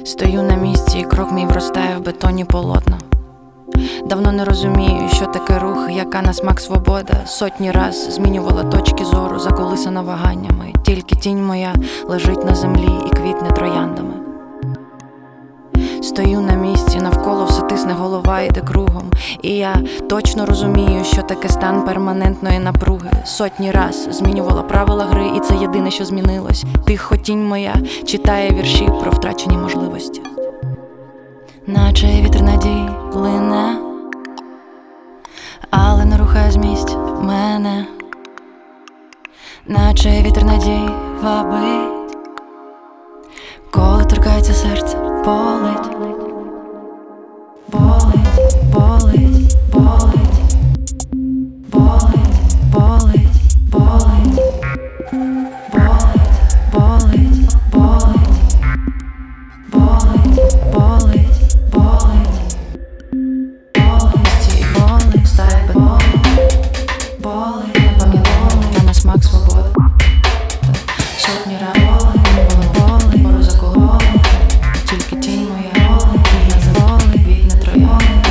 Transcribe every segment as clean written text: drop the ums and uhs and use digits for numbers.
Стою на місці, і крок мій вростає в бетонні полотна. Давно не розумію, що таке рух, яка на смак свобода. Сотні раз змінювала точки зору, заколисана ваганнями. Тільки тінь моя лежить на землі і квітне трояндами. Стою на місці, навколо все тисне, голова йде кругом. І я точно розумію, що таке стан перманентної напруги. Сотні раз змінювала правила гри, і це єдине, що змінилось. Тихо тінь моя читає вірші про втрачені можливості. Наче вітер надій лине, але не рухає з місць мене. Наче вітер надій вабить, коли торкається серце, болить, болить, болить, болить, болить, болить, болить, болить, болить, болить, болить, болить. Смак свободи. Сотні раз боли, пору закололи. Тільки тінь моя вітне троянди.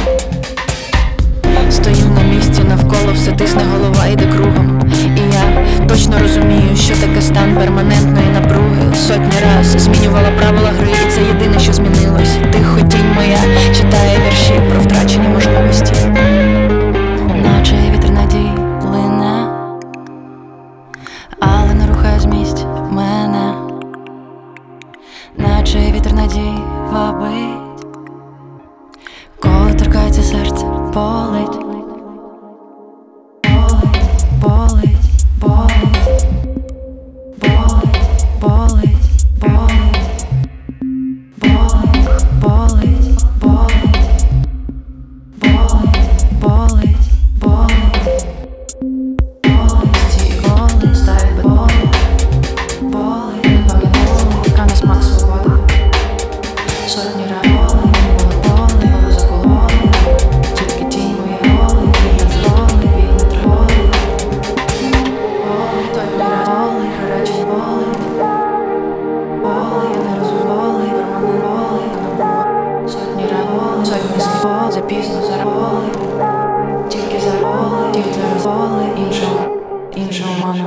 Стою на місці, навколо все тисне, голова йде кругом. І я точно розумію, що таке стан перманентної напруги. Сотні раз змінювала правила гри, і це єдине, що змінилось. Тихо тінь моя читає вірші про втрачені можливості. Наче вітер надій лине, але не рухає з місць мене. Наче вітер надій вабить, коли торкається серце, болить, болить, болить, болить, болить, болить, болить, болить, болить, болить, болить. Сотні раз боли, закололи. Тільки тінь моя вітне троянди. Сотні раз боли, гарячі боли. Боли, я не розумоли, перманент боли. Сотні раз боли, сотні слів боли, запізно зараз боли. Тільки зараз боли, тільки зараз боли, інша омана.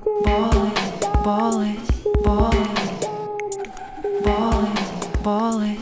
Болить, болить, болить, болить.